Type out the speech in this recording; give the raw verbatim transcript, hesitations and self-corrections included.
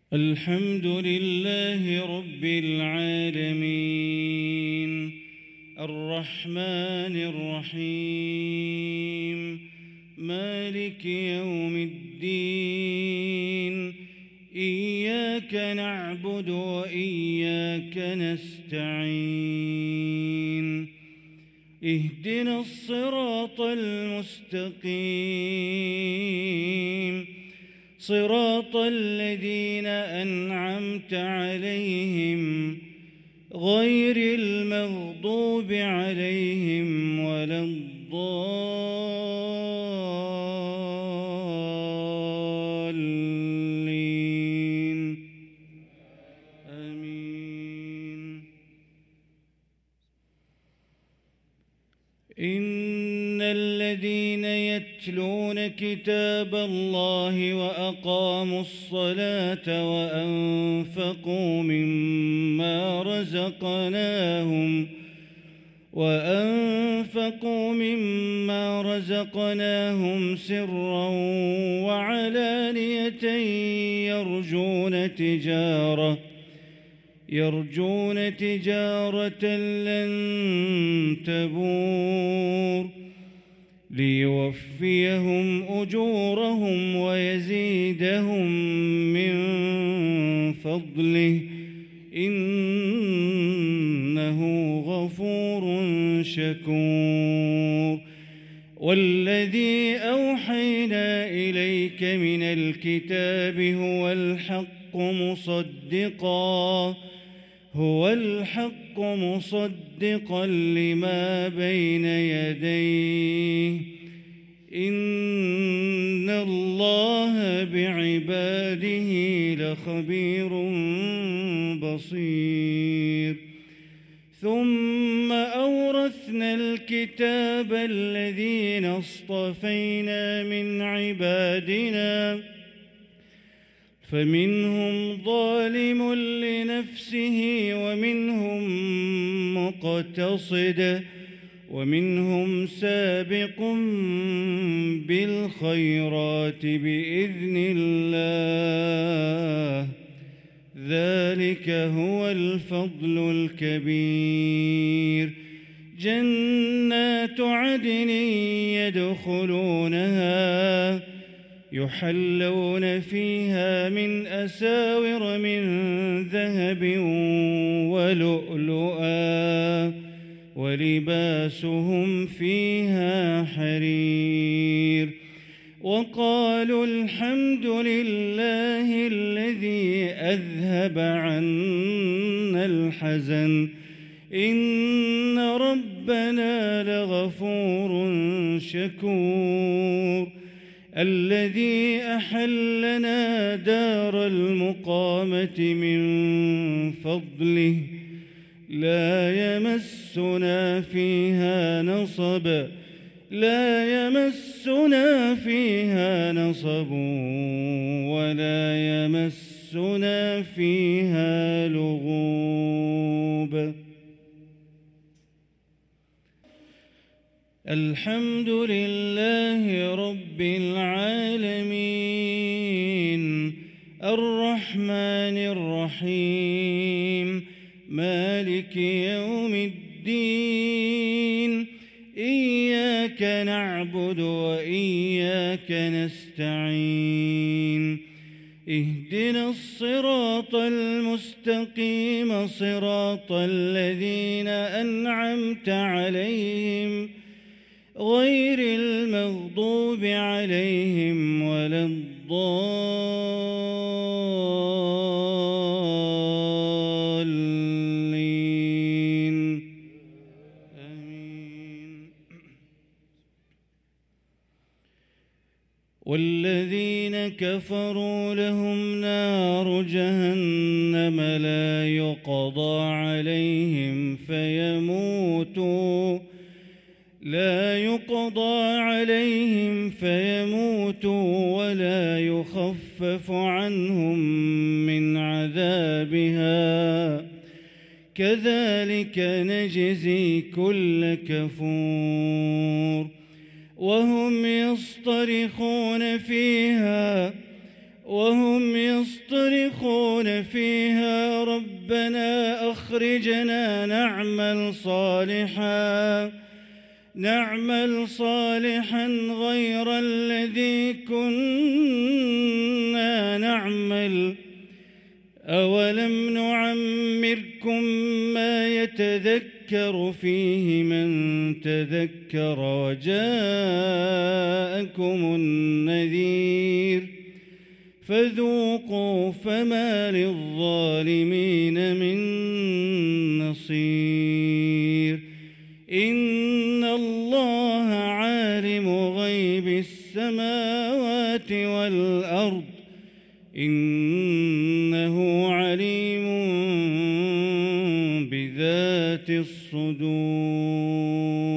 الحمد لله رب العالمين الرحمن الرحيم مالك يوم الدين إياك نعبد وإياك نستعين اهدنا الصراط المستقيم صراط الذين أنعمت عليهم غير المغضوب عليهم ولا الضالين آمين. إن الذين يتلون كتاب الله وأقاموا الصلاة وأنفقوا مما رزقناهم وأنفقوا مما رزقناهم سرا وعلانية يرجون تجارة يرجون تجارة لن تبور ليوفيهم أجورهم ويزيدهم من فضله إنه غفور شكور. والذي أوحينا إليك من الكتاب هو الحق مصدقا هو الحق مصدقا لما بين يديه إن الله بعباده لخبير بصير. ثم أورثنا الكتاب الذين اصطفينا من عبادنا فمنهم ظالم لنفسه ومنهم مقتصد ومنهم سابق بالخيرات بإذن الله ذلك هو الفضل الكبير. جنات عدن يدخلونها يحلون فيها من أساور من ذهب ولؤلؤا ولباسهم فيها حرير. وقالوا الحمد لله الذي أذهب عنا الحزن إن ربنا لغفور شكور. الذي أحلنا دار المقامة من فضله لا يمسنا فيها نصب لا يمسنا فيها نصب ولا يمسنا فيها لغوب. الحمد لله رب العالمين الرحمن الرحيم مالك يوم الدين إياك نعبد وإياك نستعين اهدنا الصراط المستقيم صراط الذين أنعمت عليهم غير المغضوب عليهم ولا الضالين آمين. والذين كفروا لهم نار جهنم لا يقضى عليهم فيموتوا لا يقضى عليهم فيموتوا ولا يخفف عنهم من عذابها كذلك نجزي كل كفور. وهم يصطرخون فيها وهم يصطرخون فيها ربنا أخرجنا نعمل صالحا نعمل صالحا غير الذي كنا نعمل أولم نعمركم ما يتذكر فيه من تذكر وجاءكم النذير فذوقوا فما للظالمين من نصير إن الله عالم غيب السماوات والأرض إنه عليم بذات الصدور.